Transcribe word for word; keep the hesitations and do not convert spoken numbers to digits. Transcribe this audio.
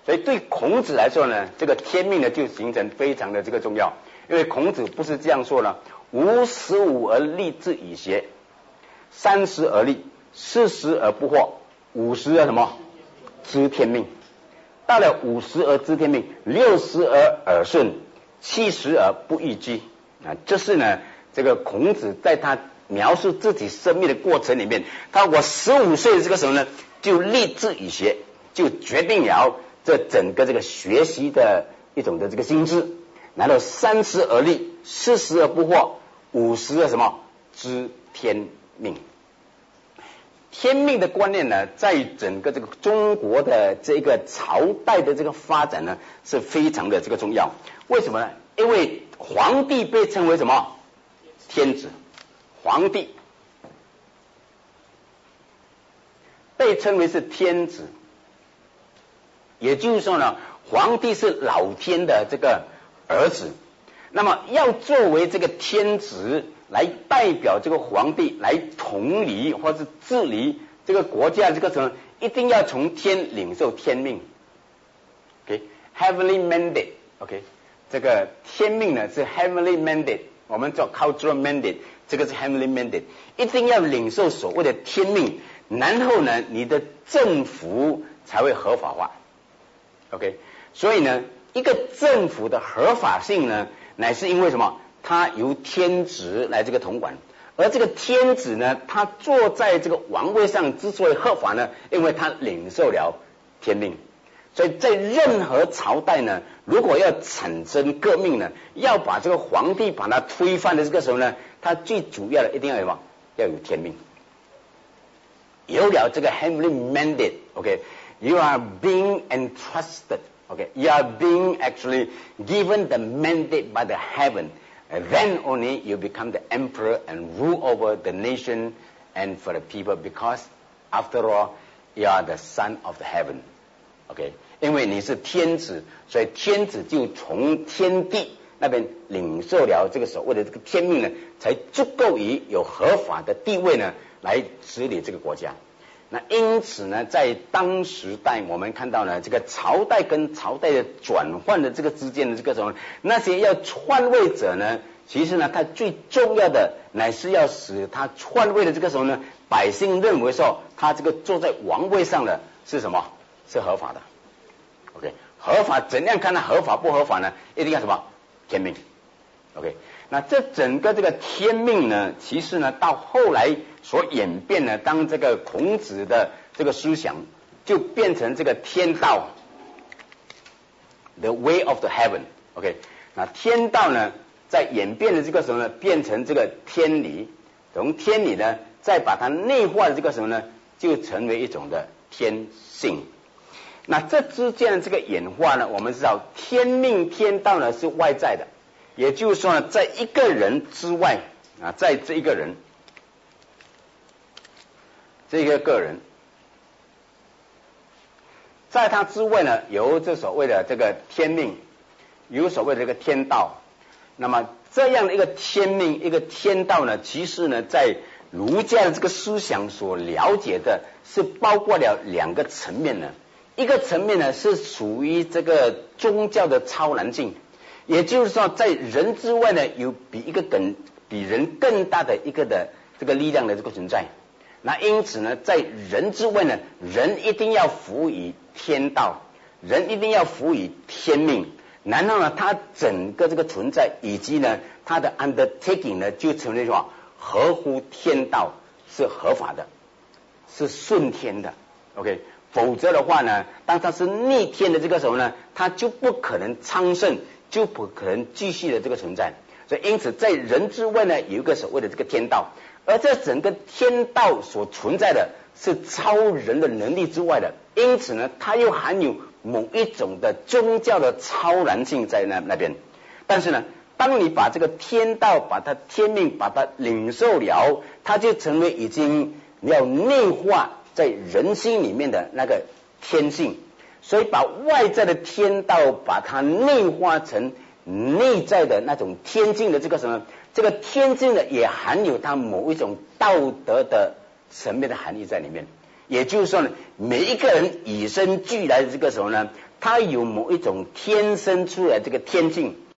所以对孔子来说呢，这个天命呢就形成非常的这个重要。因为孔子不是这样说了，吾十五而立志以学，三十而立，四十而不惑，五十而什么？知天命。到了五十而知天命，六十而耳顺，七十而不逾矩啊。这是呢，这个孔子在他描述自己生命的过程里面，他我十五岁的这个时候呢，就立志以学，就决定了这整个这个学习的一种的这个心智。然后三十而立，四十而不惑，五十而什么？知天命。天命的观念呢，在整个这个中国的这个朝代的这个发展呢，是非常的这个重要。为什么呢？因为皇帝被称为什么？天子。皇帝被称为是天子，也就是说呢，皇帝是老天的这个儿子。那么要作为这个天子来代表这个皇帝来统理或是治理这个国家，这个什么一定要从天领受天命。OK， heavenly mandate。OK， 这个天命呢是 heavenly mandate， 我们叫 cultural mandate， 这个是 heavenly mandate， 一定要领受所谓的天命，然后呢，你的政府才会合法化。OK， 所以呢，一个政府的合法性呢，乃是因为什么？他由天子来这个统管，而这个天子呢，他坐在这个王位上之所以合法呢，因为他领受了天命。所以在任何朝代呢，如果要产生革命呢，要把这个皇帝把他推翻的这个时候呢，他最主要的一定要有什么？要有天命。有了这个 heavenly mandate， OK， you are being entrusted。Okay, you are being actually given the mandate by the heaven. And then only you become the emperor and rule over the nation and for the people, because after all, you are the son of the heaven. Okay, 因为你是天子，所以天子就从天地那边领受了这个所谓的这个天命呢，才足够于有合法的地位呢，来治理这个国家。那因此呢，在当时代我们看到呢，这个朝代跟朝代的转换的这个之间的这个什么，那些要篡位者呢，其实呢，他最重要的乃是要使他篡位的这个时候呢，百姓认为说他这个坐在王位上的是什么？是合法的。OK， 合法怎样看它合法不合法呢？一定要什么？天命。OK， 那这整个这个天命呢，其实呢，到后来所演变呢，当这个孔子的这个思想就变成这个天道 ，the way of the heaven。OK， 那天道呢，在演变的这个时候呢，变成这个天理，从天理呢，再把它内化的这个什么呢，就成为一种的天性。那这之间的这个演化呢，我们知道天命天道呢是外在的。也就是说呢，在一个人之外啊，在这一个人，这一个个人，在他之外呢，有这所谓的这个天命，有所谓的这个天道。那么这样的一个天命，一个天道呢，其实呢，在儒家的这个思想所了解的是包括了两个层面呢。一个层面呢是属于这个宗教的超然性。也就是说，在人之外呢，有比一个更比人更大的一个的这个力量的这个存在。那因此呢，在人之外呢，人一定要服于天道，人一定要服于天命。然后呢，他整个这个存在以及呢，他的 undertaking 呢，就成为什么？合乎天道，是合法的，是顺天的。OK， 否则的话呢，当他是逆天的这个时候呢，他就不可能昌盛。就不可能继续的这个存在。所以因此在人之外呢，有一个所谓的这个天道，而这整个天道所存在的是超人的能力之外的，因此呢，它又含有某一种的宗教的超然性在那那边。但是呢，当你把这个天道把它天命把它领受了，它就成为已经要内化在人心里面的那个天性。所以把外在的天道把它内化成内在的那种天性的这个什么，这个天性呢也含有它某一种道德的层面的含义在里面。也就是说呢，每一个人与生俱来的这个时候呢， 他有某一种天生出来这个天性。